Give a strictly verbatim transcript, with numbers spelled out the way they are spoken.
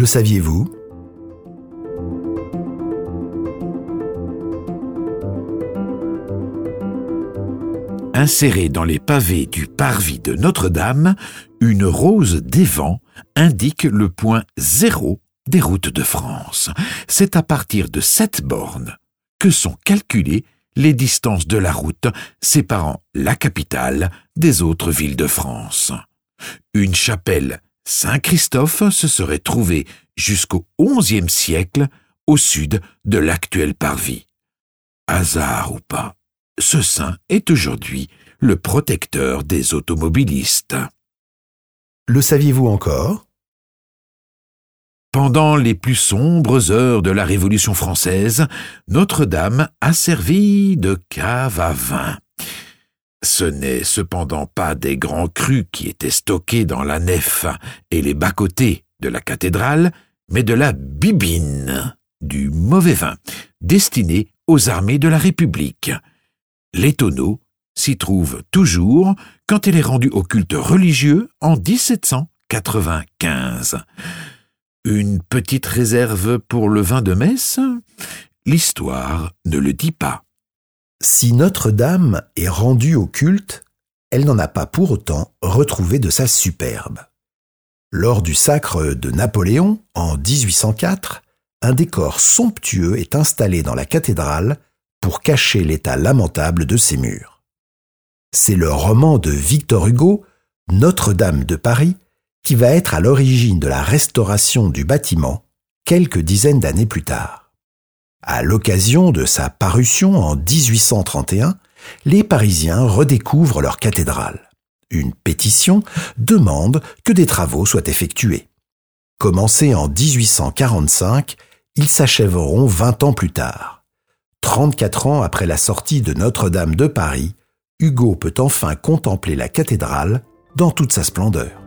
Le saviez-vous ? Insérée dans les pavés du parvis de Notre-Dame, une rose des vents indique le point zéro des routes de France. C'est à partir de cette borne que sont calculées les distances de la route séparant la capitale des autres villes de France. Une chapelle Saint-Christophe se serait trouvée jusqu'au onzième siècle au sud de l'actuel parvis. Hasard ou pas, ce saint est aujourd'hui le protecteur des automobilistes. Le saviez-vous encore ? Pendant les plus sombres heures de la Révolution française, Notre-Dame a servi de cave à vin. Ce n'est cependant pas des grands crus qui étaient stockés dans la nef et les bas-côtés de la cathédrale, mais de la bibine, du mauvais vin, destiné aux armées de la République. Les tonneaux s'y trouvent toujours quand elle est rendue au culte religieux en dix-sept cent quatre-vingt-quinze. Une petite réserve pour le vin de messe ? L'histoire ne le dit pas. Si Notre-Dame est rendue au culte, elle n'en a pas pour autant retrouvé de sa superbe. Lors du sacre de Napoléon, en dix-huit cent quatre, un décor somptueux est installé dans la cathédrale pour cacher l'état lamentable de ses murs. C'est le roman de Victor Hugo, Notre-Dame de Paris, qui va être à l'origine de la restauration du bâtiment quelques dizaines d'années plus tard. À l'occasion de sa parution en dix-huit cent trente et un, les Parisiens redécouvrent leur cathédrale. Une pétition demande que des travaux soient effectués. Commencés en dix-huit cent quarante-cinq, ils s'achèveront vingt ans plus tard. trente-quatre ans après la sortie de Notre-Dame de Paris, Hugo peut enfin contempler la cathédrale dans toute sa splendeur.